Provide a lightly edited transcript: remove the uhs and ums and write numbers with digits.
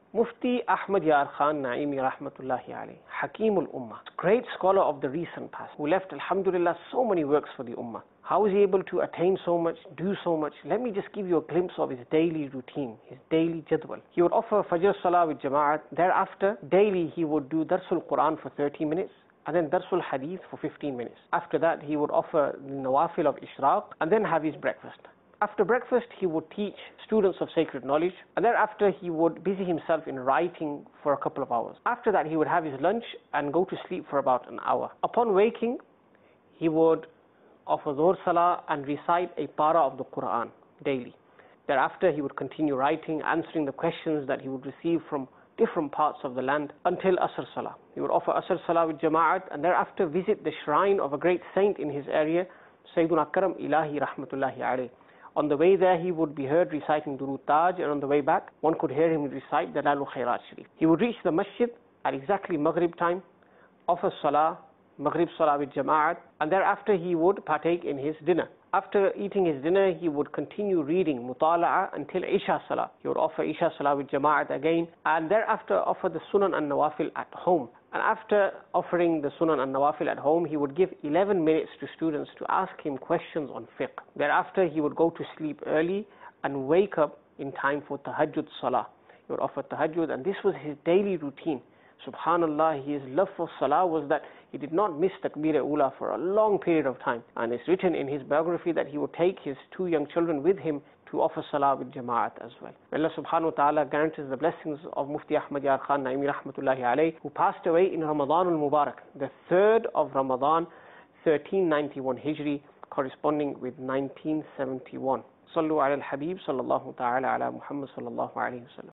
Mufti Ahmad Yar Khan Naimi Rahmatullahi Alayhi, Hakimul Ummah, great scholar of the recent past, who left, alhamdulillah, so many works for the Ummah. How is he able to attain so much, do so much? Let me just give you a glimpse of his daily routine, his daily jadwal. He would offer Fajr Salah with Jama'at. Thereafter, daily he would do Darsul Quran for 30 minutes, and then Darsul Hadith for 15 minutes. After that, he would offer the Nawafil of Ishraq, and then have his breakfast. After breakfast, he would teach students of sacred knowledge, and thereafter he would busy himself in writing for a couple of hours. After that, he would have his lunch and go to sleep for about an hour. Upon waking, he would offer Dhuhr Salah and recite a para of the Quran daily. Thereafter, he would continue writing, answering the questions that he would receive from different parts of the land until Asr Salah. He would offer Asr Salah with Jama'at, and thereafter visit the shrine of a great saint in his area, Sayyiduna Karam Ilahi Rahmatullahi Alayhi. On the way there, he would be heard reciting Durood Taj, and on the way back, one could hear him recite the Dalalul Khairat Sharif. He would reach the masjid at exactly Maghrib time, offer Salah, Maghrib Salah with Jama'at, and thereafter he would partake in his dinner. After eating his dinner, he would continue reading Mutala'a until Isha Salah. He would offer Isha Salah with Jama'at again, and thereafter offer the Sunan and Nawafil at home. And after offering the Sunan and Nawafil at home, he would give 11 minutes to students to ask him questions on fiqh. Thereafter, he would go to sleep early and wake up in time for Tahajjud Salah. He would offer Tahajjud, and this was his daily routine. Subhanallah, his love for Salah was that he did not miss Takbir-e-Ula for a long period of time. And it's written in his biography that he would take his 2 young children with him to offer Salah with Jama'at as well. May Allah subhanahu wa ta'ala grant us the blessings of Mufti Ahmad Yar Khan Naimi Rahmatullahi Alayhi, who passed away in Ramadan al-Mubarak, the 3rd of Ramadan, 1391 Hijri, corresponding with 1971. Sallu ala al-Habib sallallahu ta'ala ala Muhammad sallallahu alayhi wa sallam.